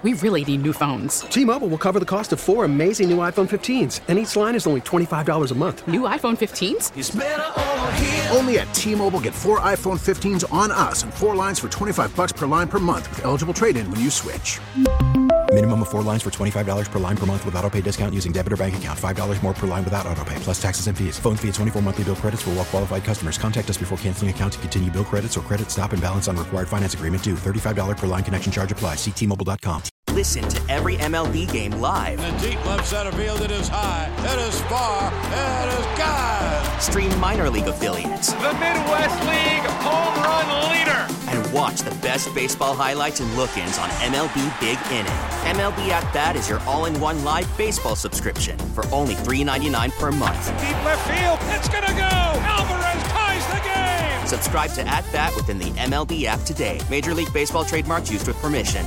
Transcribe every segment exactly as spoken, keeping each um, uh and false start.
We really need new phones. T-Mobile will cover the cost of four amazing new iPhone fifteens, and each line is only twenty-five dollars a month. New iPhone fifteens? It's better over here. Only at T-Mobile, get four iPhone fifteens on us and four lines for twenty-five dollars per line per month with eligible trade-in when you switch. Minimum of four lines for twenty-five dollars per line per month with autopay discount using debit or bank account. five dollars more per line without autopay, plus taxes and fees. Phone fee at twenty-four monthly bill credits for well-qualified customers. Contact us before canceling account to continue bill credits or credit stop and balance on required finance agreement due. thirty-five dollars per line connection charge applies. See T Mobile dot com. Listen to every M L B game live. In the deep left center field, it is high, it is far, it is gone. Stream minor league affiliates. The Midwest League home run leader. And watch the best baseball highlights and look-ins on M L B Big Inning. M L B At Bat is your all-in-one live baseball subscription for only three dollars and ninety-nine cents per month. Deep left field, it's gonna go. Alvarez ties the game. Subscribe to At Bat within the M L B app today. Major League Baseball trademarks used with permission.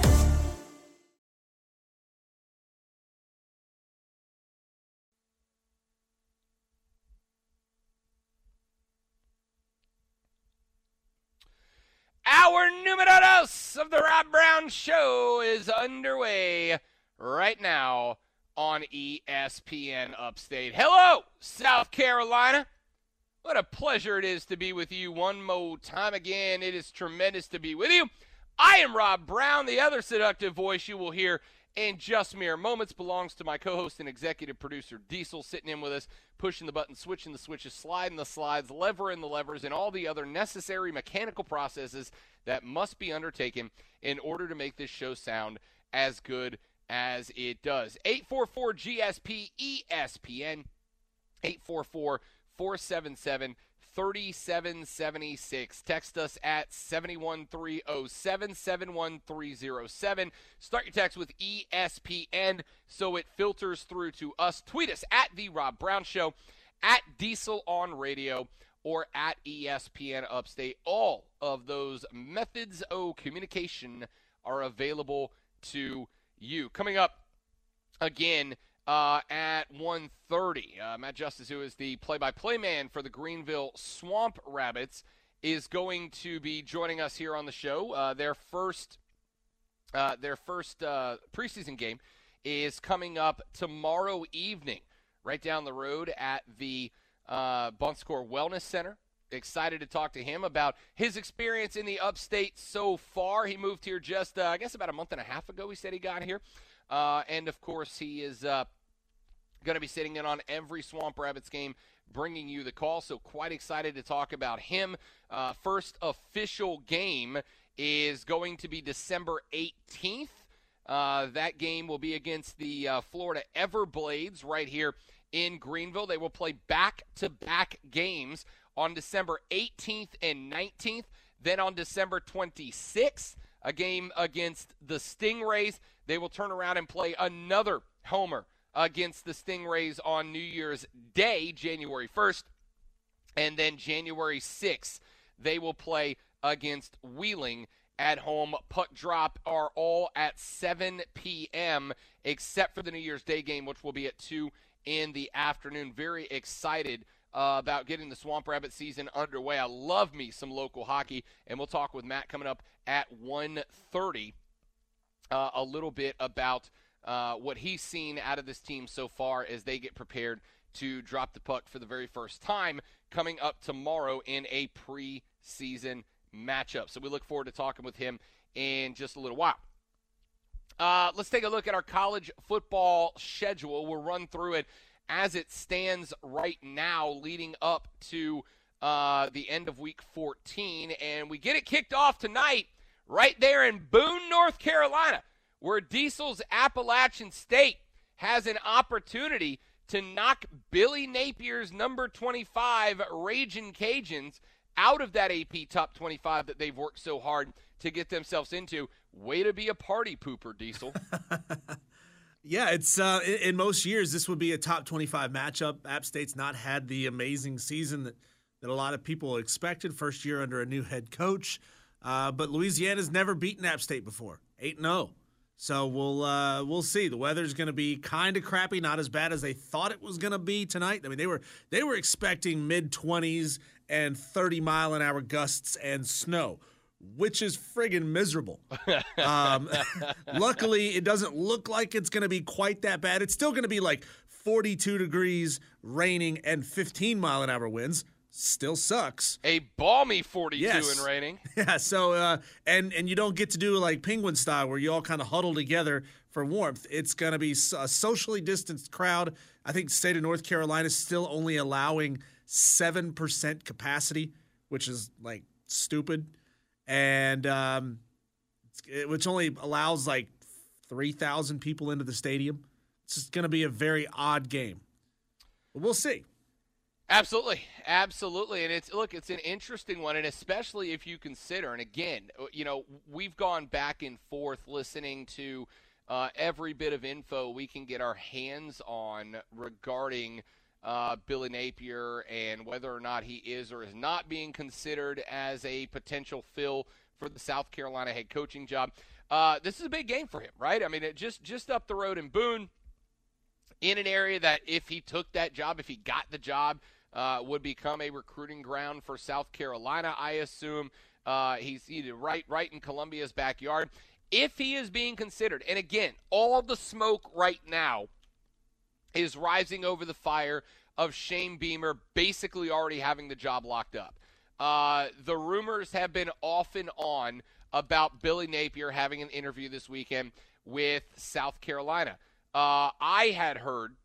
Our numero dos of the Rob Brown Show is underway right now on E S P N Upstate. Hello, South Carolina. What a pleasure it is to be with you one more time again. It is tremendous to be with you. I am Rob Brown. The other seductive voice you will hear in just mere moments belongs to my co-host and executive producer, Diesel, sitting in with us, pushing the buttons, switching the switches, sliding the slides, levering the levers, and all the other necessary mechanical processes that must be undertaken in order to make this show sound as good as it does. eight four four G S P E S P N, eight four four, four seven seven, three seven seven six. Text us at seven one three oh seven, seven one three oh seven. Start your text with E S P N so it filters through to us. Tweet us at The Rob Brown Show, at Diesel on Radio, or at E S P N Upstate. All of those methods of communication are available to you. Coming up again uh, at one thirty, uh, Matt Justice, who is the play-by-play man for the Greenville Swamp Rabbits, is going to be joining us here on the show. Uh, their first, uh, their first uh, preseason game is coming up tomorrow evening, right down the road at the uh, Bunscore Wellness Center. Excited to talk to him about his experience in the Upstate so far. He moved here just, uh, I guess, about a month and a half ago. He said he got here. Uh, and, of course, he is uh, going to be sitting in on every Swamp Rabbits game, bringing you the call. So quite excited to talk about him. Uh, first official game is going to be December eighteenth. Uh, that game will be against the uh, Florida Everblades right here in Greenville. They will play back-to-back games on December eighteenth and nineteenth. Then on December twenty-sixth, a game against the Stingrays. They will turn around and play another homer against the Stingrays on New Year's Day, January first. And then January sixth, they will play against Wheeling at home. Puck drop are all at seven p.m., except for the New Year's Day game, which will be at two in the afternoon. Very excited Uh, about getting the Swamp Rabbit season underway. I love me some local hockey, and we'll talk with Matt coming up at one thirty uh, a little bit about uh, what he's seen out of this team so far as they get prepared to drop the puck for the very first time coming up tomorrow in a preseason matchup. So we look forward to talking with him in just a little while. Uh, let's take a look at our college football schedule. We'll run through it as it stands right now, leading up to uh, the end of week fourteen. And we get it kicked off tonight right there in Boone, North Carolina, where Diesel's Appalachian State has an opportunity to knock Billy Napier's number twenty-five Ragin' Cajuns out of that A P Top twenty-five that they've worked so hard to get themselves into. Way to be a party pooper, Diesel. Yeah, it's uh, in, in most years this would be a top twenty-five matchup. App State's not had the amazing season that, that a lot of people expected. First year under a new head coach, uh, but Louisiana's never beaten App State before, eight and oh. So we'll uh, we'll see. The weather's going to be kind of crappy, not as bad as they thought it was going to be tonight. I mean, they were they were expecting mid twenties and thirty mile an hour gusts and snow. which is friggin' miserable. um, luckily, it doesn't look like it's going to be quite that bad. It's still going to be like forty-two degrees, raining, and fifteen mile an hour winds. Still sucks. A balmy forty-two yes. and raining. Yeah, so, uh, and, and you don't get to do like Penguin style where you all kind of huddle together for warmth. It's going to be a socially distanced crowd. I think the state of North Carolina is still only allowing seven percent capacity, which is like stupid. And um, it, which only allows like three thousand people into the stadium. It's just going to be a very odd game. But we'll see. Absolutely. Absolutely. And it's, look, it's an interesting one, and especially if you consider, and again, you know, we've gone back and forth listening to uh, every bit of info we can get our hands on regarding uh, Billy Napier and whether or not he is or is not being considered as a potential fill for the South Carolina head coaching job. Uh, this is a big game for him, right? I mean, it just, just up the road in Boone, in an area that if he took that job, if he got the job, uh, would become a recruiting ground for South Carolina, I assume. Uh, he's either right, right in Columbia's backyard. If he is being considered, and again, all the smoke right now is rising over the fire of Shane Beamer basically already having the job locked up. Uh, the rumors have been off and on about Billy Napier having an interview this weekend with South Carolina. Uh, I had heard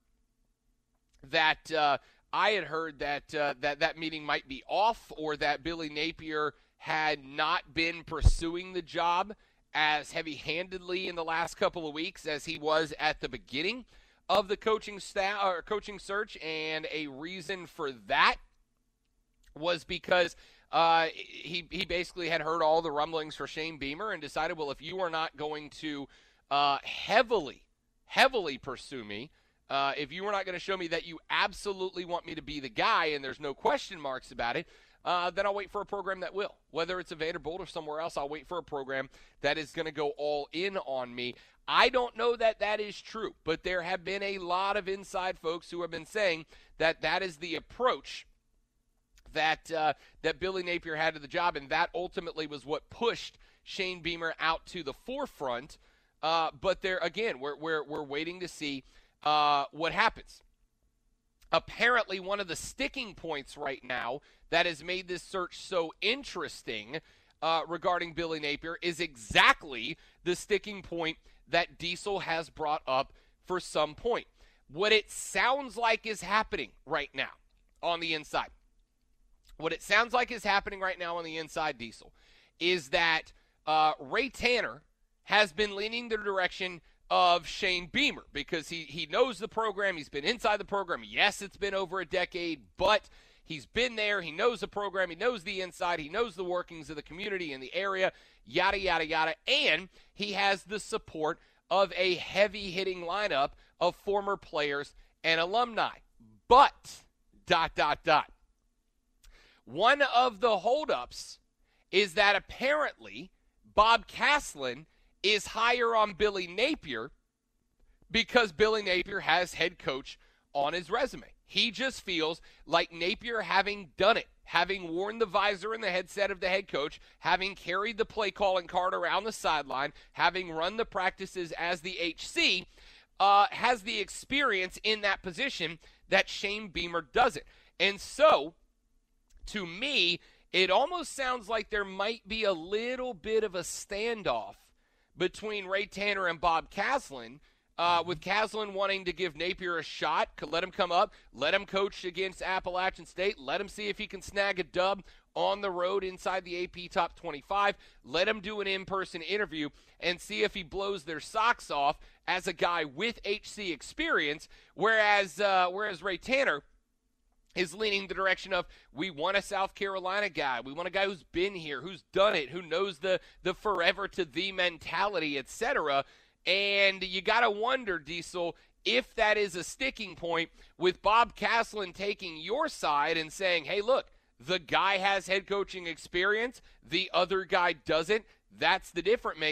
that uh, I had heard that uh, that that meeting might be off, or that Billy Napier had not been pursuing the job as heavy-handedly in the last couple of weeks as he was at the beginning of the coaching staff or coaching search, and a reason for that was because uh, he he basically had heard all the rumblings for Shane Beamer and decided, well, if you are not going to uh, heavily heavily pursue me, uh, if you are not going to show me that you absolutely want me to be the guy and there's no question marks about it, uh, then I'll wait for a program that will. Whether it's a Vanderbilt or somewhere else, I'll wait for a program that is going to go all in on me. I don't know that that is true, but there have been a lot of inside folks who have been saying that that is the approach that uh, that Billy Napier had to the job, and that ultimately was what pushed Shane Beamer out to the forefront. Uh, but there again, we're we're we're waiting to see uh, what happens. Apparently, one of the sticking points right now that has made this search so interesting uh, regarding Billy Napier is exactly the sticking point that Diesel has brought up for some point. What it sounds like is happening right now on the inside. What it sounds like is happening right now on the inside, Diesel, is that uh, Ray Tanner has been leaning the direction of Shane Beamer because he, he knows the program. He's been inside the program. Yes, it's been over a decade, but he's been there. He knows the program. He knows the inside. He knows the workings of the community in the area, yada, yada, yada. And he has the support of a heavy-hitting lineup of former players and alumni. But, dot, dot, dot. One of the holdups is that apparently Bob Caslin is higher on Billy Napier because Billy Napier has head coach on his resume. He just feels like Napier, having done it, having worn the visor and the headset of the head coach, having carried the play calling card around the sideline, having run the practices as the H C, uh, has the experience in that position that Shane Beamer doesn't. And so, to me, it almost sounds like there might be a little bit of a standoff between Ray Tanner and Bob Caslin, uh, with Caslin wanting to give Napier a shot, could let him come up, let him coach against Appalachian State, let him see if he can snag a dub on the road inside the A P Top twenty-five, let him do an in-person interview and see if he blows their socks off as a guy with H C experience, whereas uh, whereas Ray Tanner is leaning the direction of, we want a South Carolina guy. We want a guy who's been here, who's done it, who knows the, the forever to the mentality, et cetera. And you got to wonder, Diesel, if that is a sticking point with Bob Caslin taking your side and saying, hey, look, the guy has head coaching experience, the other guy doesn't. That's the difference maker.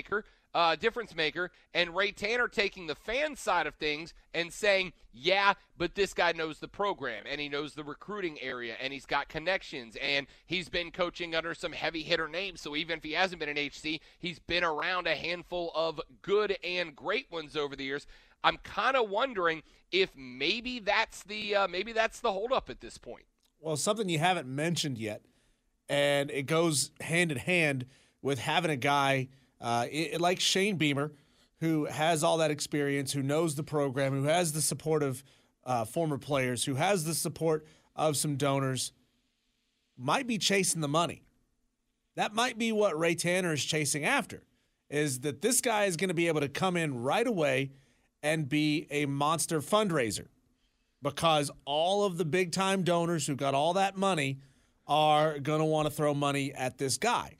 uh, difference maker, and Ray Tanner taking the fan side of things and saying, yeah, but this guy knows the program, and he knows the recruiting area, and he's got connections, and he's been coaching under some heavy hitter names, so even if he hasn't been an H C, he's been around a handful of good and great ones over the years. I'm kind of wondering if maybe that's the uh, maybe that's the holdup at this point. Well, something you haven't mentioned yet, and it goes hand in hand with having a guy uh, it, like Shane Beamer, who has all that experience, who knows the program, who has the support of uh, former players, who has the support of some donors, might be chasing the money. That might be what Ray Tanner is chasing after, is that this guy is going to be able to come in right away and be a monster fundraiser, because all of the big-time donors who got all that money are going to want to throw money at this guy.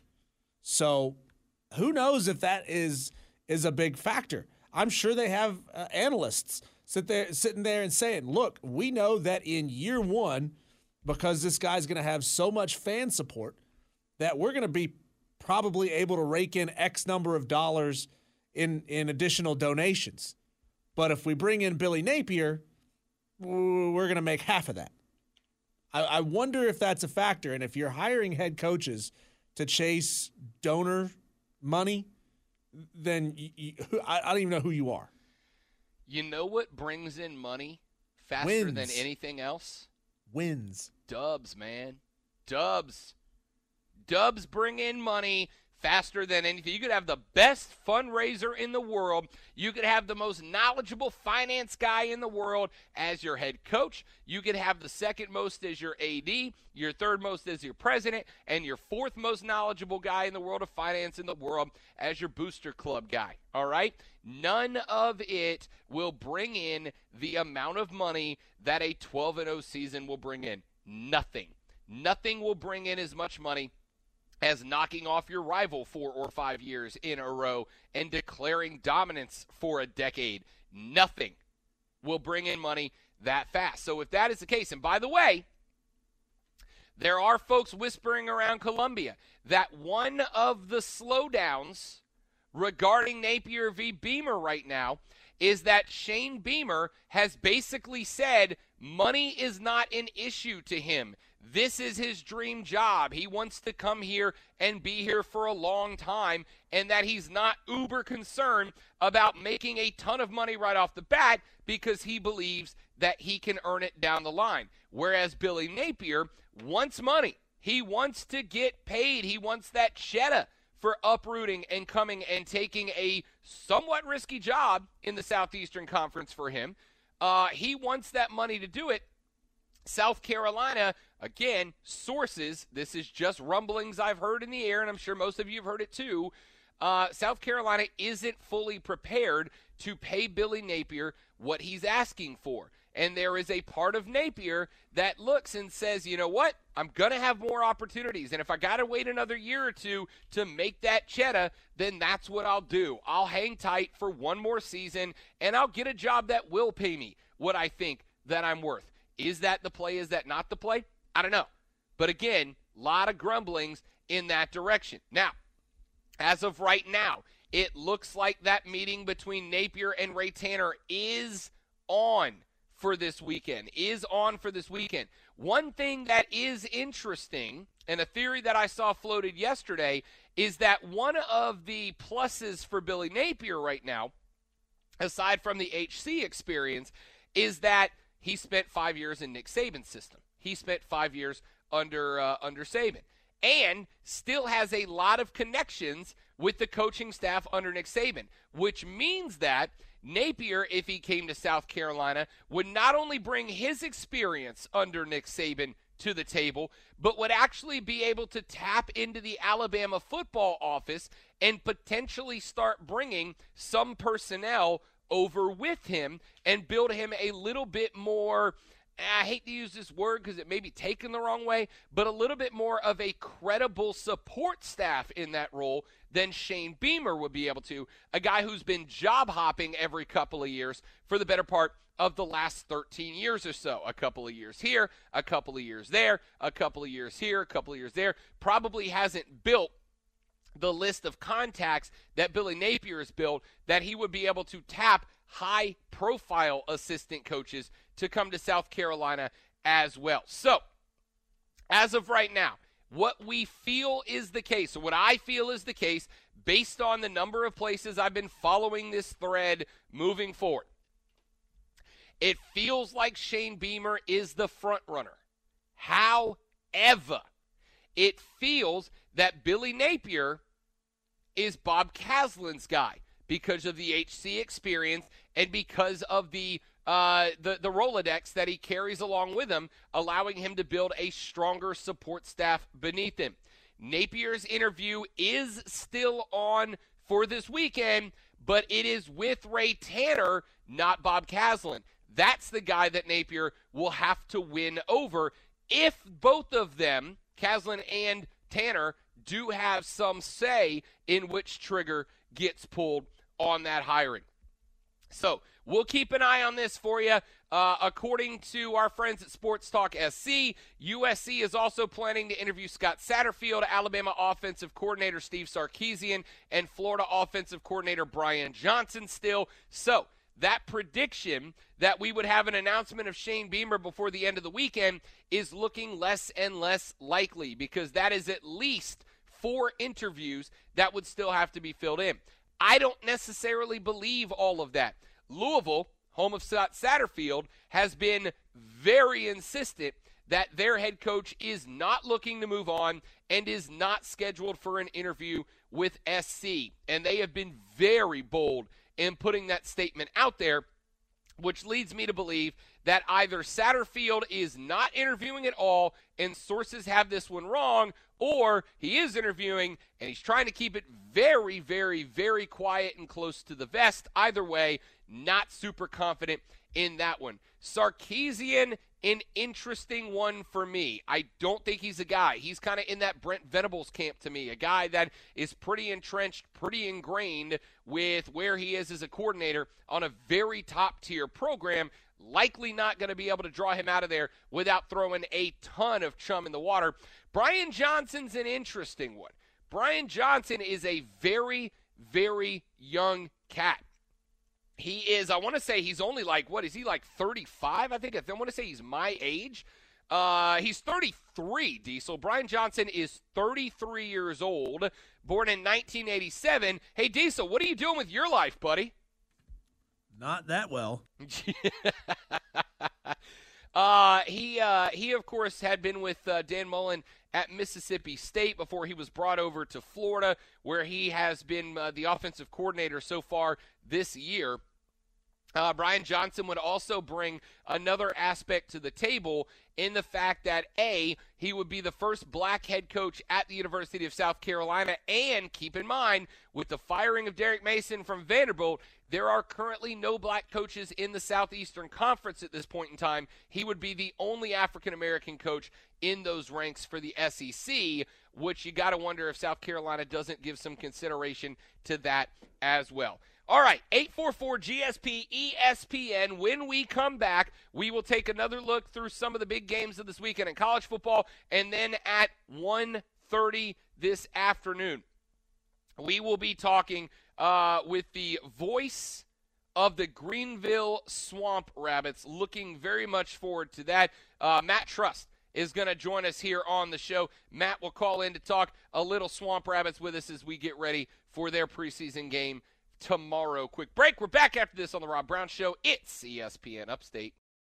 So who knows if that is is a big factor. I'm sure they have uh, analysts sit there, sitting there and saying, look, we know that in year one, because this guy's going to have so much fan support, that we're going to be probably able to rake in X number of dollars in, in additional donations. But if we bring in Billy Napier, we're going to make half of that. I, I wonder if that's a factor. And if you're hiring head coaches to chase donor money, then you, you, I, I don't even know who you are. You know what brings in money faster Wins. than anything else? Wins. Dubs, man. Dubs. Dubs bring in money faster than anything. You could have the best fundraiser in the world. You could have the most knowledgeable finance guy in the world as your head coach. You could have the second most as your A D, your third most as your president, and your fourth most knowledgeable guy in the world of finance in the world as your booster club guy. All right? None of it will bring in the amount of money that a twelve and oh season will bring in. Nothing. Nothing will bring in as much money as knocking off your rival four or five years in a row and declaring dominance for a decade. Nothing will bring in money that fast. So if that is the case, and by the way, there are folks whispering around Columbia that one of the slowdowns regarding Napier v. Beamer right now is that Shane Beamer has basically said money is not an issue to him. This is his dream job. He wants to come here and be here for a long time, and that he's not uber concerned about making a ton of money right off the bat because he believes that he can earn it down the line. Whereas Billy Napier wants money. He wants to get paid. He wants that cheddar for uprooting and coming and taking a somewhat risky job in the Southeastern Conference for him. Uh, he wants that money to do it. South Carolina, again, sources, this is just rumblings I've heard in the air, and I'm sure most of you have heard it too. Uh, South Carolina isn't fully prepared to pay Billy Napier what he's asking for. And there is a part of Napier that looks and says, you know what, I'm going to have more opportunities. And if I got to wait another year or two to make that cheddar, then that's what I'll do. I'll hang tight for one more season, and I'll get a job that will pay me what I think that I'm worth. Is that the play? Is that not the play? I don't know. But again, a lot of grumblings in that direction. Now, as of right now, it looks like that meeting between Napier and Ray Tanner is on for this weekend, is on for this weekend. One thing that is interesting, and a theory that I saw floated yesterday, is that one of the pluses for Billy Napier right now, aside from the H C experience, is that he spent five years in Nick Saban's system. He spent five years under uh, under Saban, and still has a lot of connections with the coaching staff under Nick Saban, which means that Napier, if he came to South Carolina, would not only bring his experience under Nick Saban to the table, but would actually be able to tap into the Alabama football office and potentially start bringing some personnel over with him and build him a little bit more, I hate to use this word because it may be taken the wrong way, but a little bit more of a credible support staff in that role than Shane Beamer would be able to, a guy who's been job hopping every couple of years for the better part of the last thirteen years or so. A couple of years here, a couple of years there, a couple of years here, a couple of years there. Probably hasn't built the list of contacts that Billy Napier has built, that he would be able to tap high-profile assistant coaches to come to South Carolina as well. So, as of right now, what we feel is the case, or what I feel is the case, based on the number of places I've been following this thread moving forward, it feels like Shane Beamer is the front runner. However, it feels that Billy Napier is Bob Caslen's guy because of the H C experience and because of the uh, the, the Rolodex that he carries along with him, allowing him to build a stronger support staff beneath him. Napier's interview is still on for this weekend, but it is with Ray Tanner, not Bob Caslen. That's the guy that Napier will have to win over if both of them, Caslen and Tanner, do have some say in which trigger gets pulled on that hiring. So we'll keep an eye on this for you. Uh, according to our friends at Sports Talk S C, U S C is also planning to interview Scott Satterfield, Alabama offensive coordinator Steve Sarkisian, and Florida offensive coordinator Brian Johnson still. So that prediction that we would have an announcement of Shane Beamer before the end of the weekend is looking less and less likely, because that is at least four interviews that would still have to be filled in. I don't necessarily believe all of that. Louisville, home of Scott Satterfield, has been very insistent that their head coach is not looking to move on and is not scheduled for an interview with S C. And they have been very bold in putting that statement out there, which leads me to believe that either Satterfield is not interviewing at all and sources have this one wrong, or he is interviewing and he's trying to keep it very, very, very quiet and close to the vest. Either way, not super confident in that one. Sarkisian, an interesting one for me. I don't think he's a guy. He's kind of in that Brent Venables camp to me, a guy that is pretty entrenched, pretty ingrained with where he is as a coordinator on a very top-tier program. Likely not going to be able to draw him out of there without throwing a ton of chum in the water. Brian Johnson's an interesting one. Brian Johnson is a very, very young cat. He is, I want to say he's only like, what is he, like thirty-five? I think I want to say he's my age. Uh, he's thirty-three, Diesel. Brian Johnson is thirty-three years old, born in nineteen eighty-seven. Hey, Diesel, what are you doing with your life, buddy? Not that well. uh, he, uh, he, of course, had been with uh, Dan Mullen at Mississippi State before he was brought over to Florida, where he has been uh, the offensive coordinator so far this year. Uh, Brian Johnson would also bring another aspect to the table in the fact that, A, he would be the first black head coach at the University of South Carolina, and keep in mind, with the firing of Derek Mason from Vanderbilt, there are currently no black coaches in the Southeastern Conference at this point in time. He would be the only African-American coach in those ranks for the S E C, which you got to wonder if South Carolina doesn't give some consideration to that as well. All right, eight four four G S P E S P N. When we come back, we will take another look through some of the big games of this weekend in college football, and then at one thirty this afternoon, we will be talking uh, with the voice of the Greenville Swamp Rabbits. Looking very much forward to that. Uh, Matt Trust is going to join us here on the show. Matt will call in to talk a little Swamp Rabbits with us as we get ready for their preseason game tomorrow. Quick break. We're back after this on the Rob Brown Show. It's E S P N Upstate.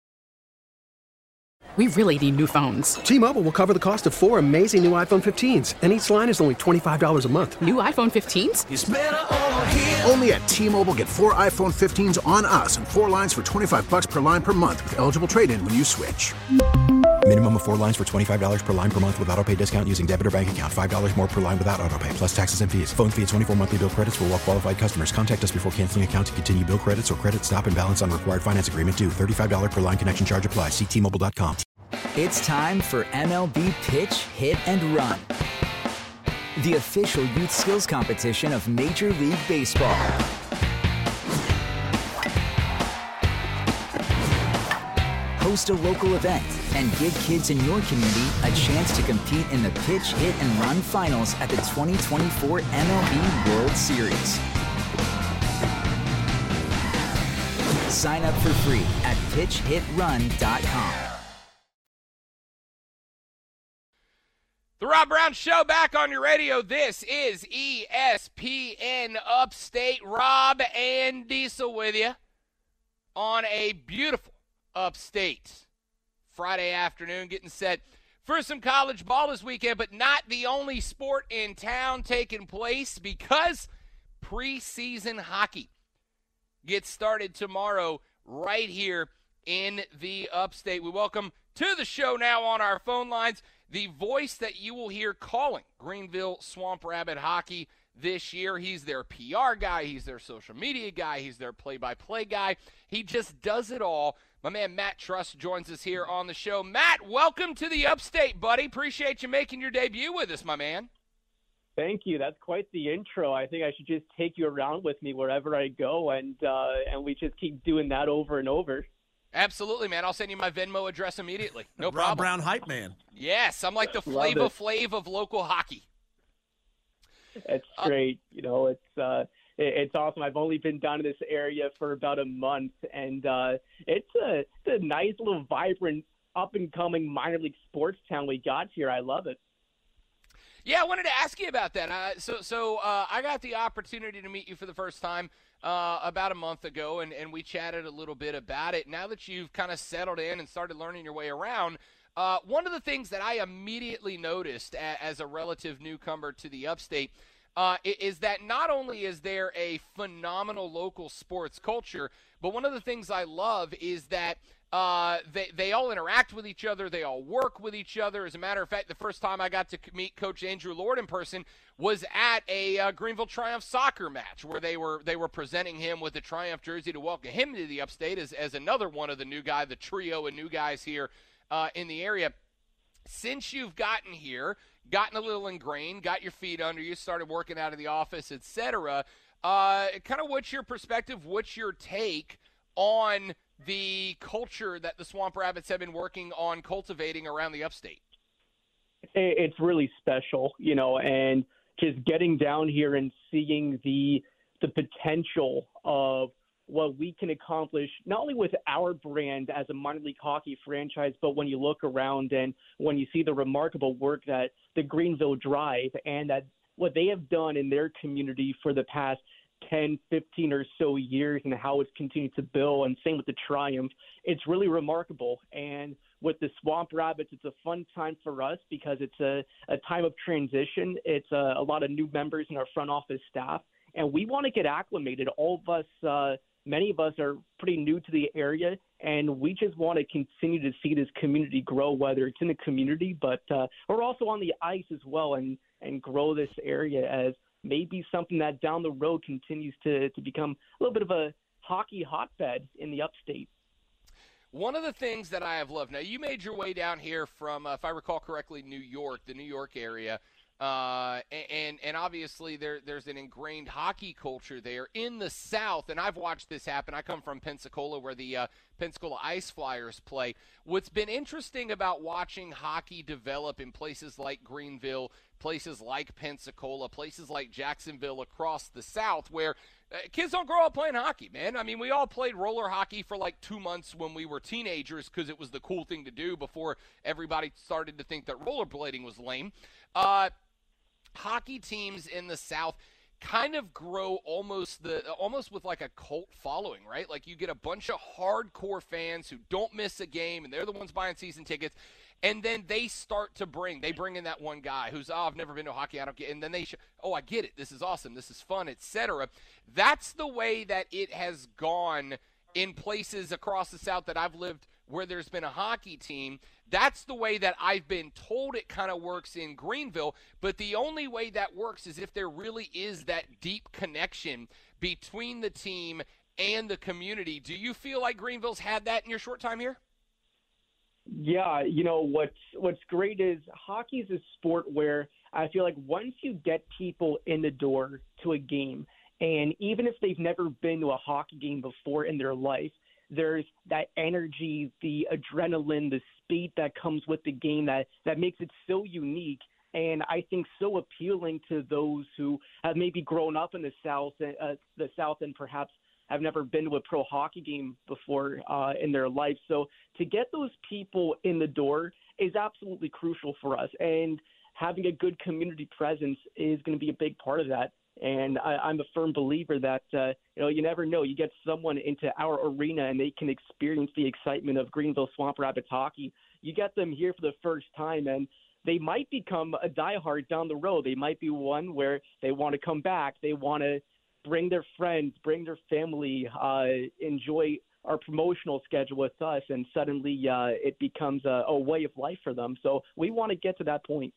We really need new phones. T-Mobile will cover the cost of four amazing new iPhone fifteens, and each line is only twenty-five dollars a month. New iPhone fifteens? It's better over here. Only at T-Mobile, get four iPhone fifteens on us and four lines for twenty-five dollars per line per month with eligible trade-in when you switch. Minimum of four lines for twenty-five dollars per line per month with autopay discount using debit or bank account. five dollars more per line without autopay, plus taxes and fees. Phone fee at twenty-four monthly bill credits for well-qualified customers. Contact us before canceling account to continue bill credits or credit stop and balance on required finance agreement due. thirty-five dollars per line connection charge applies. See T Mobile dot com. It's time for M L B Pitch, Hit, and Run, the official youth skills competition of Major League Baseball. Host a local event and give kids in your community a chance to compete in the Pitch, Hit, and Run Finals at the twenty twenty-four M L B World Series. Sign up for free at pitch hit run dot com. The Rob Brown Show back on your radio. This is E S P N Upstate. Rob and Diesel with you on a beautiful Upstate Friday afternoon, getting set for some college ball this weekend, but not the only sport in town taking place, because preseason hockey gets started tomorrow right here in the Upstate. We welcome to the show now on our phone lines the voice that you will hear calling Greenville Swamp Rabbit hockey this year. He's their P R guy. He's their social media guy. He's their play-by-play guy. He just does it all. My man Matt Truss joins us here on the show. Matt, welcome to the Upstate, buddy. Appreciate you making your debut with us, my man. Thank you. That's quite the intro. I think I should just take you around with me wherever I go, and uh, and we just keep doing that over and over. Absolutely, man. I'll send you my Venmo address immediately. No Rob problem. Brown hype man. Yes, I'm like the Flava Flav of local hockey. It's great. Uh, you know, it's uh, it, it's awesome. I've only been down in this area for about a month, and uh, it's a it's a nice little vibrant, up and coming minor league sports town we got here. I love it. Yeah, I wanted to ask you about that. Uh, so, so uh, I got the opportunity to meet you for the first time uh, about a month ago, and, and we chatted a little bit about it. Now that you've kind of settled in and started learning your way around, uh, one of the things that I immediately noticed a, as a relative newcomer to the Upstate uh, is that not only is there a phenomenal local sports culture, but one of the things I love is that Uh, they, they all interact with each other. They all work with each other. As a matter of fact, the first time I got to meet Coach Andrew Lord in person was at a uh, Greenville Triumph soccer match where they were they were presenting him with a Triumph jersey to welcome him to the Upstate as, as another one of the new guy, the trio of new guys here uh, in the area. Since you've gotten here, gotten a little ingrained, got your feet under you, started working out of the office, et cetera, uh, kind of what's your perspective, what's your take on the culture that the Swamp Rabbits have been working on cultivating around the Upstate? It's really special, you know, and just getting down here and seeing the the potential of what we can accomplish, not only with our brand as a minor league hockey franchise, but when you look around and when you see the remarkable work that the Greenville Drive and that what they have done in their community for the past ten, fifteen or so years and how it's continued to build, and same with the Triumph. It's really remarkable. And with the Swamp Rabbits, it's a fun time for us because it's a, a time of transition. It's a, a lot of new members in our front office staff, and we want to get acclimated. All of us, uh, many of us are pretty new to the area, and we just want to continue to see this community grow, whether it's in the community, but uh, we're also on the ice as well, and, and grow this area as maybe something that down the road continues to, to become a little bit of a hockey hotbed in the Upstate. One of the things that I have loved, now you made your way down here from, uh, if I recall correctly, New York, the New York area, uh, and and obviously there there's an ingrained hockey culture there in the South, and I've watched this happen. I come from Pensacola, where the uh, Pensacola Ice Flyers play. What's been interesting about watching hockey develop in places like Greenville, places like Pensacola, places like Jacksonville across the South, where uh, kids don't grow up playing hockey, man. I mean, we all played roller hockey for like two months when we were teenagers because it was the cool thing to do before everybody started to think that rollerblading was lame. Uh, hockey teams in the South kind of grow almost the almost with like a cult following, right? Like you get a bunch of hardcore fans who don't miss a game, and they're the ones buying season tickets. And then they start to bring, they bring in that one guy who's, oh, I've never been to hockey, I don't get it. And then they, sh- oh, I get it. This is awesome. This is fun, et cetera. That's the way that it has gone in places across the South that I've lived where there's been a hockey team. That's the way that I've been told it kind of works in Greenville. But the only way that works is if there really is that deep connection between the team and the community. Do you feel like Greenville's had that in your short time here? Yeah, you know, what's what's great is hockey is a sport where I feel like once you get people in the door to a game, and even if they've never been to a hockey game before in their life, there's that energy, the adrenaline, the speed that comes with the game that, that makes it so unique. And I think so appealing to those who have maybe grown up in the South, uh, the South, and perhaps have never been to a pro hockey game before uh, in their life. So to get those people in the door is absolutely crucial for us. And having a good community presence is going to be a big part of that. And I, I'm a firm believer that, uh, you know, you never know. You get someone into our arena and they can experience the excitement of Greenville Swamp Rabbits hockey. You get them here for the first time, and they might become a diehard down the road. They might be one where they want to come back. They want to bring their friends, bring their family, uh, enjoy our promotional schedule with us, and suddenly uh, it becomes a, a way of life for them. So we want to get to that point.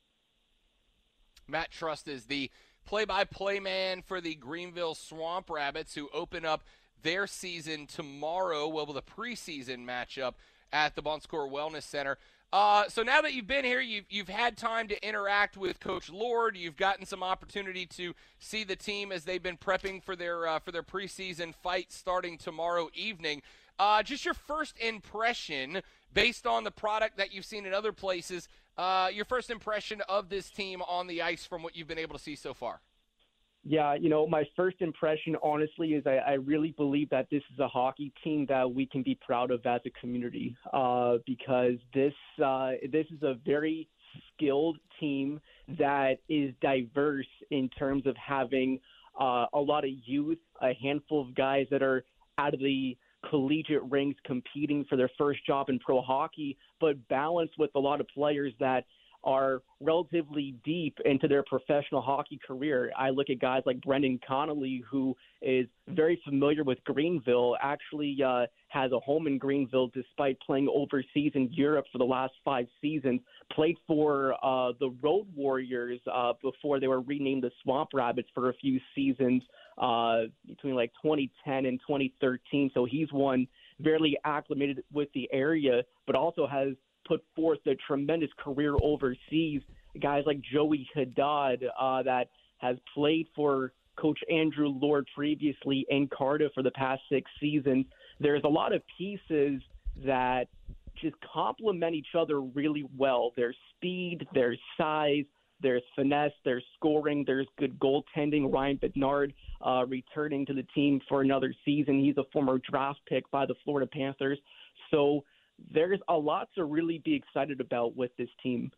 Matt Trust is the play-by-play man for the Greenville Swamp Rabbits, who open up their season tomorrow, well, with a preseason matchup at the Bon Secours Wellness Center. Uh, so now that you've been here, you've, you've had time to interact with Coach Lord. You've gotten some opportunity to see the team as they've been prepping for their uh, for their preseason fight starting tomorrow evening. Uh, just your first impression, based on the product that you've seen in other places, uh, your first impression of this team on the ice from what you've been able to see so far. Yeah, you know, my first impression, honestly, is I, I really believe that this is a hockey team that we can be proud of as a community, uh, because this uh, this is a very skilled team that is diverse in terms of having uh, a lot of youth, a handful of guys that are out of the collegiate ranks competing for their first job in pro hockey, but balanced with a lot of players that are relatively deep into their professional hockey career. I look at guys like Brendan Connolly, who is very familiar with Greenville, actually uh, has a home in Greenville despite playing overseas in Europe for the last five seasons, played for uh, the Road Warriors uh, before they were renamed the Swamp Rabbits for a few seasons uh, between like twenty ten and twenty thirteen. So he's one fairly acclimated with the area, but also has put forth a tremendous career overseas. Guys like Joey Haddad uh, that has played for Coach Andrew Lord previously in Cardiff for the past six seasons. There's a lot of pieces that just complement each other really well. There's speed, there's size, there's finesse, there's scoring, there's good goaltending. Ryan Bednard uh, returning to the team for another season. He's a former draft pick by the Florida Panthers. So there's a lot to really be excited about with this team.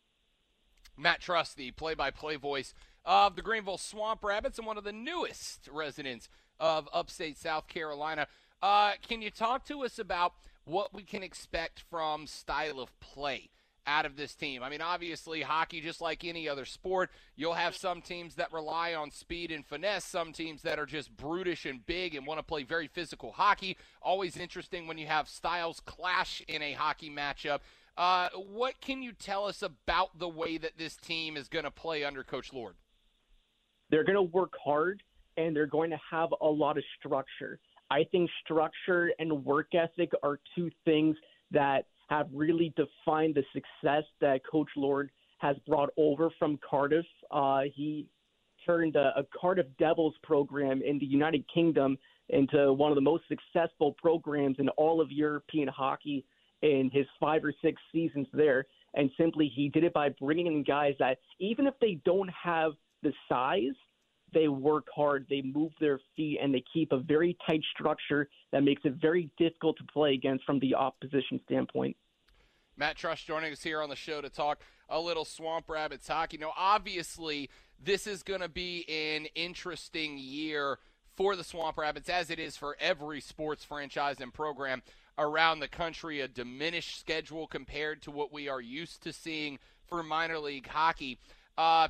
Matt Trust, the play-by-play voice of the Greenville Swamp Rabbits and one of the newest residents of upstate South Carolina. Uh, can you talk to us about what we can expect from style of play out of this team? I mean, obviously, hockey, just like any other sport, you'll have some teams that rely on speed and finesse, some teams that are just brutish and big and want to play very physical hockey. Always interesting when you have styles clash in a hockey matchup. Uh, what can you tell us about the way that this team is going to play under Coach Lord? They're going to work hard, and they're going to have a lot of structure. I think structure and work ethic are two things that have really defined the success that Coach Lord has brought over from Cardiff. Uh, he turned a, a Cardiff Devils program in the United Kingdom into one of the most successful programs in all of European hockey in his five or six seasons there. And simply he did it by bringing in guys that even if they don't have the size, they work hard, they move their feet, and they keep a very tight structure that makes it very difficult to play against from the opposition standpoint. Matt Trust joining us here on the show to talk a little Swamp Rabbits hockey. Now, obviously, this is going to be an interesting year for the Swamp Rabbits, as it is for every sports franchise and program around the country, a diminished schedule compared to what we are used to seeing for minor league hockey. Uh,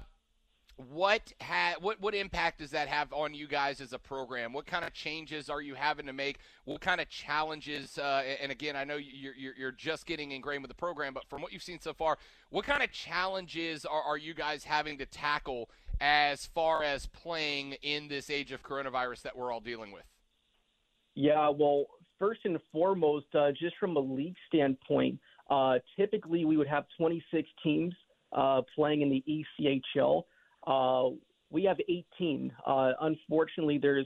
What ha- what what impact does that have on you guys as a program? What kind of changes are you having to make? What kind of challenges? Uh, and again, I know you're, you're you're just getting ingrained with the program, but from what you've seen so far, what kind of challenges are, are you guys having to tackle as far as playing in this age of coronavirus that we're all dealing with? Yeah, well, first and foremost, uh, just from a league standpoint, uh, typically we would have twenty-six teams uh, playing in the E C H L. Uh, we have eighteen. Uh, unfortunately, there's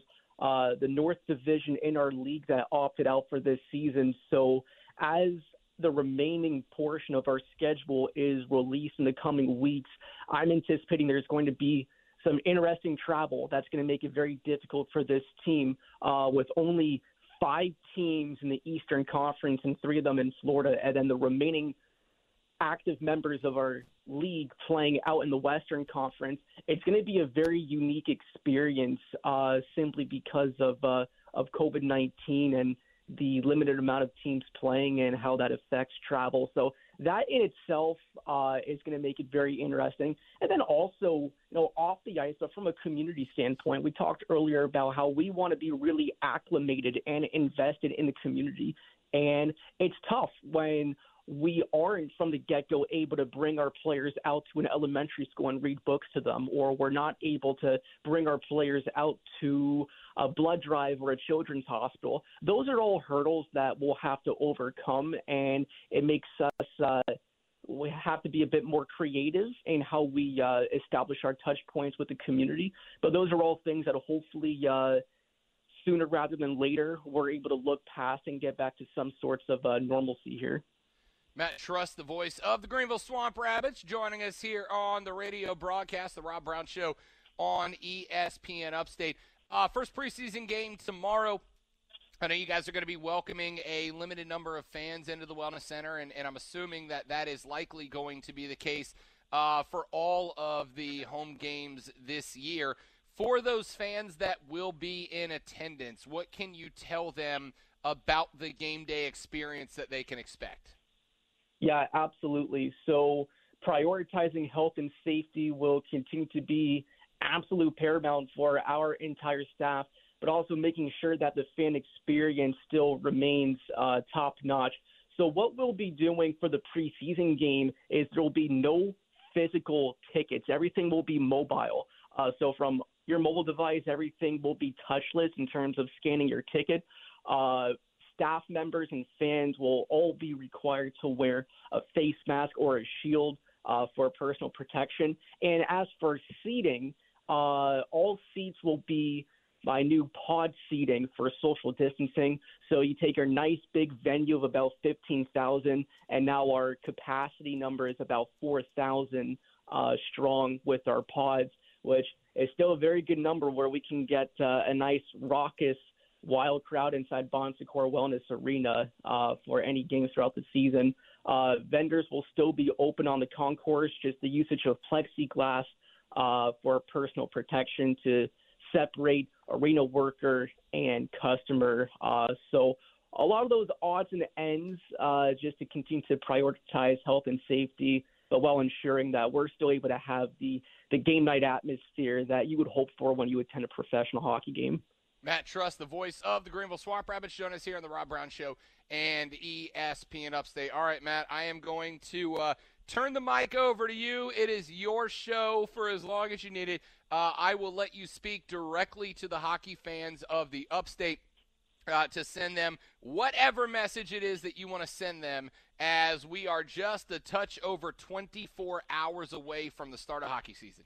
uh, the North Division in our league that opted out for this season. So as the remaining portion of our schedule is released in the coming weeks, I'm anticipating there's going to be some interesting travel that's going to make it very difficult for this team uh, with only five teams in the Eastern Conference and three of them in Florida, and then the remaining active members of our league playing out in the Western Conference. It's going to be a very unique experience uh, simply because of uh, of COVID nineteen and the limited amount of teams playing and how that affects travel. So that in itself uh, is going to make it very interesting. And then also, you know, off the ice, but from a community standpoint, we talked earlier about how we want to be really acclimated and invested in the community. And it's tough when we aren't from the get-go able to bring our players out to an elementary school and read books to them, or we're not able to bring our players out to a blood drive or a children's hospital. Those are all hurdles that we'll have to overcome, and it makes us uh, we have to be a bit more creative in how we uh, establish our touch points with the community. But those are all things that hopefully uh, sooner rather than later we're able to look past and get back to some sorts of uh, normalcy here. Matt Truss, the voice of the Greenville Swamp Rabbits, joining us here on the radio broadcast, the Rob Brown Show on E S P N Upstate. Uh, first preseason game tomorrow. I know you guys are going to be welcoming a limited number of fans into the Wellness Center, and, and I'm assuming that that is likely going to be the case uh, for all of the home games this year. For those fans that will be in attendance, what can you tell them about the game day experience that they can expect? Yeah, absolutely. So prioritizing health and safety will continue to be absolute paramount for our entire staff, but also making sure that the fan experience still remains uh, top-notch. So what we'll be doing for the preseason game is there will be no physical tickets. Everything will be mobile. Uh, so from your mobile device, everything will be touchless in terms of scanning your ticket. Uh, Staff members and fans will all be required to wear a face mask or a shield uh, for personal protection. And as for seating, uh, all seats will be my new pod seating for social distancing. So you take our nice big venue of about fifteen thousand, and now our capacity number is about four thousand uh, strong with our pods, which is still a very good number where we can get uh, a nice raucous wild crowd inside Bon Secours Wellness Arena uh, for any games throughout the season. Uh, vendors will still be open on the concourse, just the usage of plexiglass uh, for personal protection to separate arena worker and customer. Uh, so a lot of those odds and ends uh, just to continue to prioritize health and safety, but while ensuring that we're still able to have the, the game night atmosphere that you would hope for when you attend a professional hockey game. Matt Truss, the voice of the Greenville Swamp Rabbits, join us here on the Rob Brown Show and E S P N Upstate. All right, Matt, I am going to uh, turn the mic over to you. It is your show for as long as you need it. Uh, I will let you speak directly to the hockey fans of the Upstate uh, to send them whatever message it is that you want to send them, as we are just a touch over twenty-four hours away from the start of hockey season.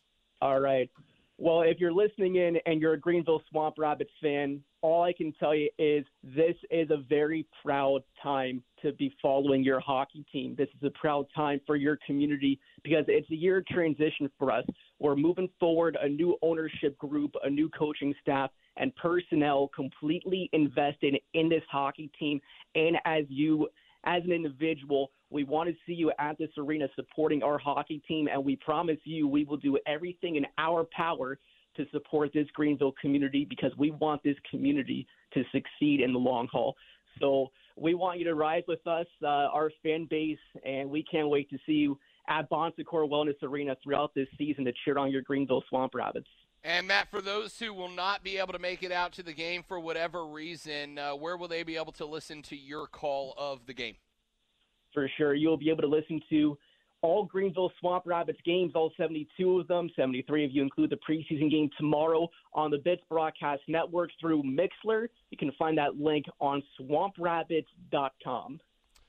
All right. Well, if you're listening in and you're a Greenville Swamp Rabbits fan, all I can tell you is this is a very proud time to be following your hockey team. This is a proud time for your community because it's a year of transition for us. We're moving forward, a new ownership group, a new coaching staff, and personnel completely invested in this hockey team. And as you, as an individual, we want to see you at this arena supporting our hockey team, and we promise you we will do everything in our power to support this Greenville community because we want this community to succeed in the long haul. So we want you to rise with us, uh, our fan base, and we can't wait to see you at Bon Secours Wellness Arena throughout this season to cheer on your Greenville Swamp Rabbits. And, Matt, for those who will not be able to make it out to the game for whatever reason, uh, where will they be able to listen to your call of the game? For sure. You'll be able to listen to all Greenville Swamp Rabbits games, all seventy-two of them. seventy-three of you include the preseason game tomorrow on the Bits Broadcast Network through Mixler. You can find that link on swamp rabbits dot com.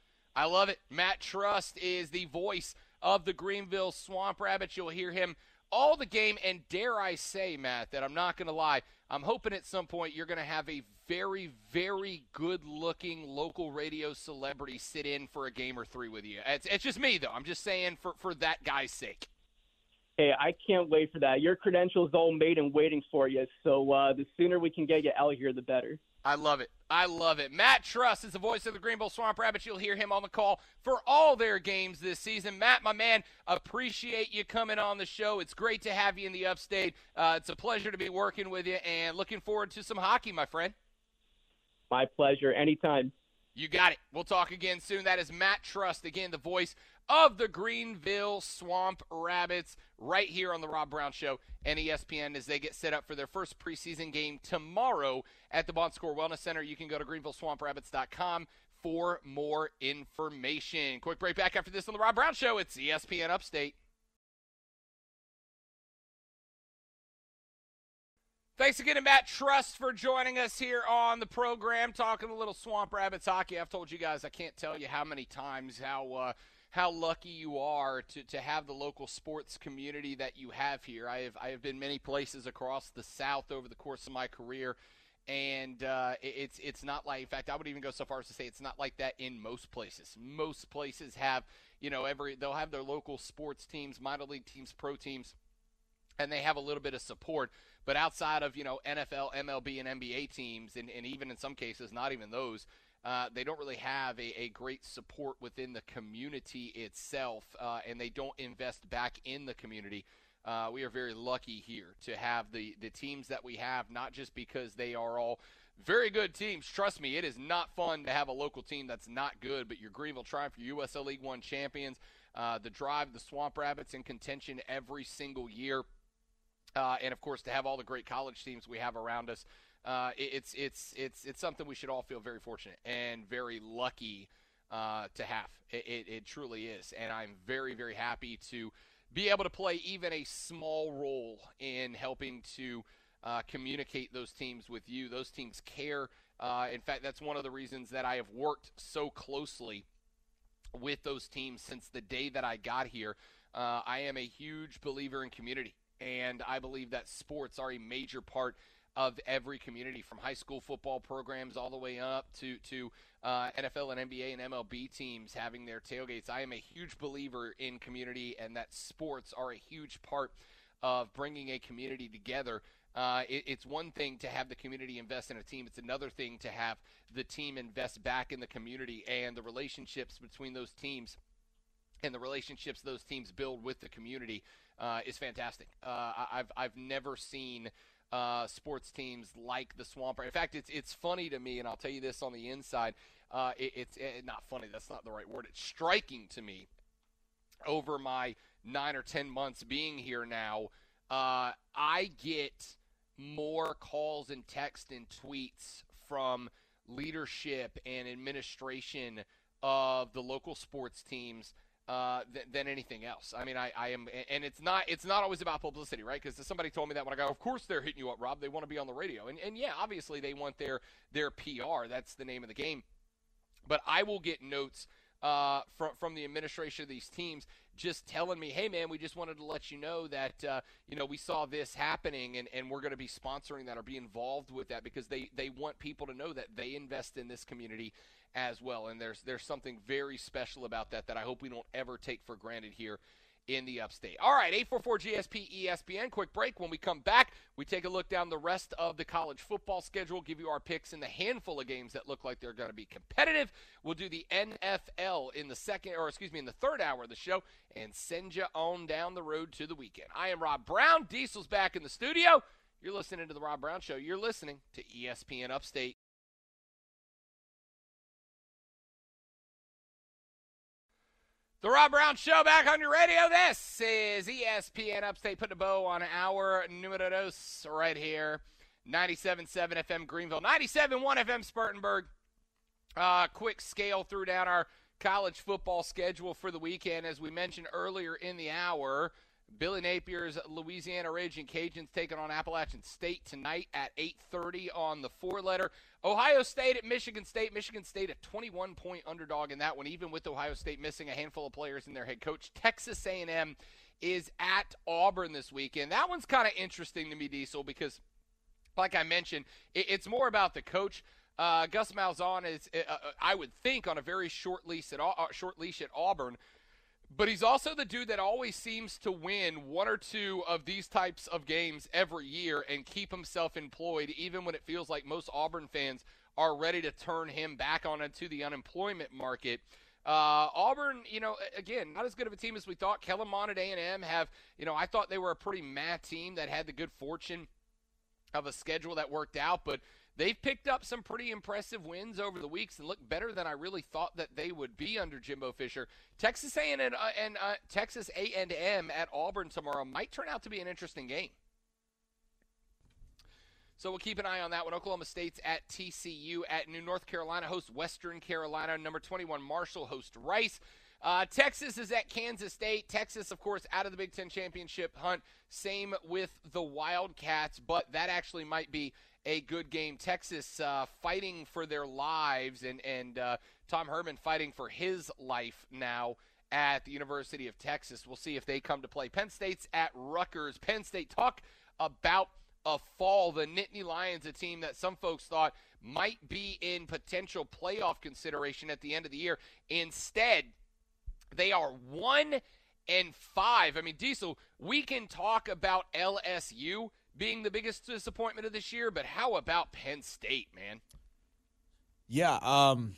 I love it. Matt Truss is the voice of the Greenville Swamp Rabbits. You'll hear him all the game, and dare I say, Matt, that I'm not going to lie, I'm hoping at some point you're going to have a very, very good-looking local radio celebrity sit in for a game or three with you. It's, it's just me, though. I'm just saying for, for that guy's sake. Hey, I can't wait for that. Your credentials all made and waiting for you, so uh, the sooner we can get you out here, the better. I love it. I love it. Matt Truss is the voice of the Greenville Swamp Rabbits. You'll hear him on the call for all their games this season. Matt, my man, appreciate you coming on the show. It's great to have you in the Upstate. Uh, it's a pleasure to be working with you, and looking forward to some hockey, my friend. My pleasure. Anytime. You got it. We'll talk again soon. That is Matt Truss, again, the voice of the Greenville Swamp Rabbits, right here on the Rob Brown Show and E S P N as they get set up for their first preseason game tomorrow at the Bon Secours Wellness Center. You can go to greenville swamp rabbits dot com for more information. Quick break back after this on the Rob Brown Show. It's E S P N Upstate. Thanks again to Matt Truss for joining us here on the program, talking a little Swamp Rabbits hockey. I've told you guys I can't tell you how many times how uh, how lucky you are to, to have the local sports community that you have here. I have I have been many places across the South over the course of my career, and uh, it, it's it's not like, in fact, I would even go so far as to say it's not like that in most places. Most places have, you know, every they'll have their local sports teams, minor league teams, pro teams, and they have a little bit of support. But outside of, you know, N F L, M L B, and N B A teams, and, and even in some cases, not even those, uh, they don't really have a, a great support within the community itself, uh, and they don't invest back in the community. Uh, we are very lucky here to have the, the teams that we have, not just because they are all very good teams. Trust me, it is not fun to have a local team that's not good, but your Greenville Triumph, your U S L League One champions, uh, the Drive, the Swamp Rabbits in contention every single year. Uh, and, of course, to have all the great college teams we have around us, uh, it, it's it's it's it's something we should all feel very fortunate and very lucky uh, to have. It, it, it truly is. And I'm very, very happy to be able to play even a small role in helping to uh, communicate those teams with you. Those teams care. Uh, in fact, that's one of the reasons that I have worked so closely with those teams since the day that I got here. Uh, I am a huge believer in community. And I believe that sports are a major part of every community, from high school football programs all the way up to, to uh, N F L and N B A and M L B teams having their tailgates. I am a huge believer in community, and that sports are a huge part of bringing a community together. Uh, it, it's one thing to have the community invest in a team. It's another thing to have the team invest back in the community, and the relationships between those teams and the relationships those teams build with the community uh, is fantastic. Uh, I've I've never seen uh, sports teams like the Swamp. In fact, it's it's funny to me, and I'll tell you this on the inside. Uh, it, it's it, not funny. That's not the right word. It's striking to me over my nine or ten months being here now. Uh, I get more calls and texts and tweets from leadership and administration of the local sports teams Uh, th- than anything else. I mean, I, I am, and it's not, it's not always about publicity, right? Because somebody told me that when I go, of course they're hitting you up, Rob. They want to be on the radio, and and yeah, obviously they want their their P R. That's the name of the game. But I will get notes uh, from from the administration of these teams just telling me, hey man, we just wanted to let you know that uh, you know we saw this happening, and, and we're going to be sponsoring that or be involved with that, because they they want people to know that they invest in this community as well. And there's there's something very special about that that I hope we don't ever take for granted here in the Upstate. All right, eight four four G S P E S P N. Quick break. When we come back, we take a look down the rest of the college football schedule, give you our picks in the handful of games that look like they're going to be competitive. We'll do the N F L in the second, or excuse me, in the third hour of the show, and send you on down the road to the weekend. I am Rob Brown. Diesel's back in the studio. You're listening to the Rob Brown Show. You're listening to E S P N Upstate. The Rob Brown Show back on your radio. This is E S P N Upstate. Putting a bow on our numero dos right here. ninety-seven point seven F M Greenville, ninety-seven point one F M Spartanburg. Uh, quick scale through down our college football schedule for the weekend. As we mentioned earlier in the hour, Billy Napier's Louisiana Raging Cajuns taking on Appalachian State tonight at eight thirty on the four-letter. Ohio State at Michigan State. Michigan State a twenty-one point underdog in that one, even with Ohio State missing a handful of players in their head coach. Texas A and M is at Auburn this weekend. That one's kind of interesting to me, Diesel, because like I mentioned, it, it's more about the coach. Uh, Gus Malzahn is, uh, I would think, on a very short leash at uh, short leash at Auburn. But he's also the dude that always seems to win one or two of these types of games every year and keep himself employed, even when it feels like most Auburn fans are ready to turn him back on into the unemployment market. Uh, Auburn, you know, again, not as good of a team as we thought. Kellen Mond at A and M have, you know, I thought they were a pretty mad team that had the good fortune of a schedule that worked out, but they've picked up some pretty impressive wins over the weeks and look better than I really thought that they would be under Jimbo Fisher. Texas A and M, uh, and uh, Texas A and M at Auburn tomorrow might turn out to be an interesting game. So we'll keep an eye on that one. Oklahoma State's at T C U at noon. North Carolina hosts Western Carolina. Number twenty-one, Marshall hosts Rice. Uh, Texas is at Kansas State. Texas, of course, out of the Big Ten championship hunt. Same with the Wildcats, but that actually might be a good game. Texas uh, fighting for their lives, and, and uh, Tom Herman fighting for his life now at the University of Texas. We'll see if they come to play. Penn State's at Rutgers. Penn State, talk about a fall. The Nittany Lions, a team that some folks thought might be in potential playoff consideration at the end of the year. Instead, they are one and five. I mean, Diesel, we can talk about L S U being the biggest disappointment of this year, but how about Penn State, man? Yeah, um,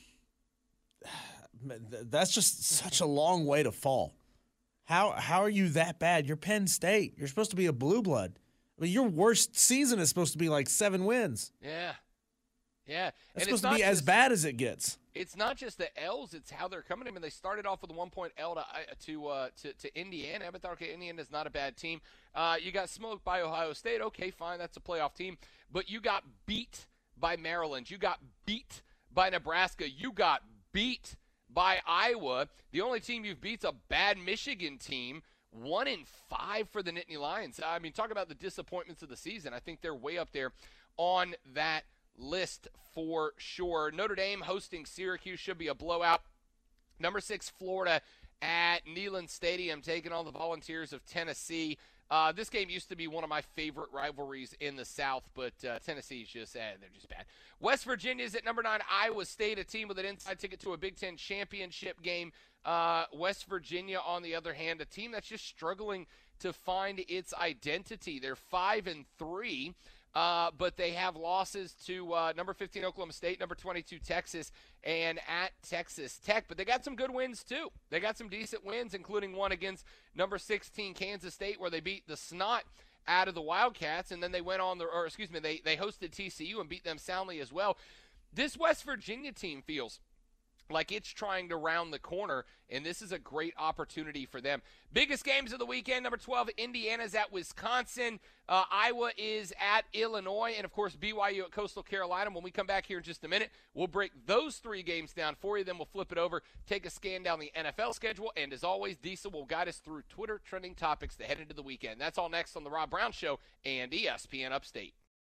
that's just such a long way to fall. How how are you that bad? You're Penn State. You're supposed to be a blue blood. I mean, your worst season is supposed to be like seven wins. Yeah. Yeah. It's and supposed it's to be just, as bad as it gets. It's not just the L's, it's how they're coming. I mean, they started off with a one-point L to to, uh, to to Indiana. I thought, okay, Indiana's not a bad team. Uh, you got smoked by Ohio State. Okay, fine, that's a playoff team. But you got beat by Maryland. You got beat by Nebraska. You got beat by Iowa. The only team you've beat's a bad Michigan team. One in five for the Nittany Lions. I mean, talk about the disappointments of the season. I think they're way up there on that list for sure. Notre Dame hosting Syracuse should be a blowout. Number six, Florida at Neyland Stadium taking on the Volunteers of Tennessee. Uh, this game used to be one of my favorite rivalries in the South, but uh, Tennessee's just, eh, they're just bad. West Virginia's at number nine, Iowa State, a team with an inside ticket to a Big Ten championship game. Uh, West Virginia, on the other hand, a team that's just struggling to find its identity. They're five and three. Uh, but they have losses to uh, number fifteen Oklahoma State, number twenty-two Texas, and at Texas Tech. But they got some good wins, too. They got some decent wins, including one against number sixteen Kansas State, where they beat the snot out of the Wildcats, and then they went on, the, or excuse me, they, they hosted T C U and beat them soundly as well. This West Virginia team feels like it's trying to round the corner, and this is a great opportunity for them. Biggest games of the weekend, number twelve, Indiana's at Wisconsin. Uh, Iowa is at Illinois, and, of course, B Y U at Coastal Carolina. When we come back here in just a minute, we'll break those three games down for you. Then we'll flip it over, take a scan down the N F L schedule, and, as always, Diesel will guide us through Twitter trending topics to head into the weekend. That's all next on The Rob Brown Show and E S P N Upstate.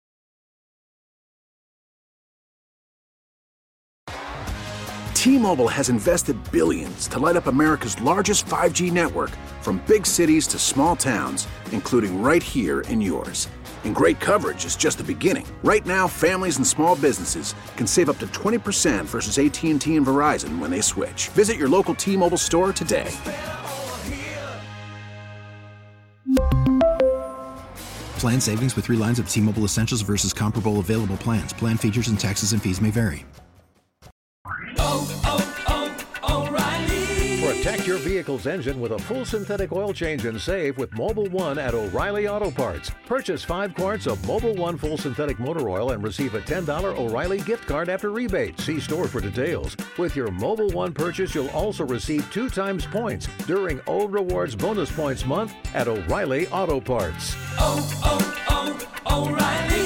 T-Mobile has invested billions to light up America's largest five G network, from big cities to small towns, including right here in yours. And great coverage is just the beginning. Right now, families and small businesses can save up to twenty percent versus A T and T and Verizon when they switch. Visit your local T-Mobile store today. Plan savings with three lines of T-Mobile Essentials versus comparable available plans. Plan features and taxes and fees may vary. Oh, oh, oh, O'Reilly. Protect your vehicle's engine with a full synthetic oil change and save with Mobil one at O'Reilly Auto Parts. Purchase five quarts of Mobil one full synthetic motor oil and receive a ten dollars O'Reilly gift card after rebate. See store for details. With your Mobil one purchase, you'll also receive two times points during O Rewards Bonus Points Month at O'Reilly Auto Parts. Oh, oh, oh, O'Reilly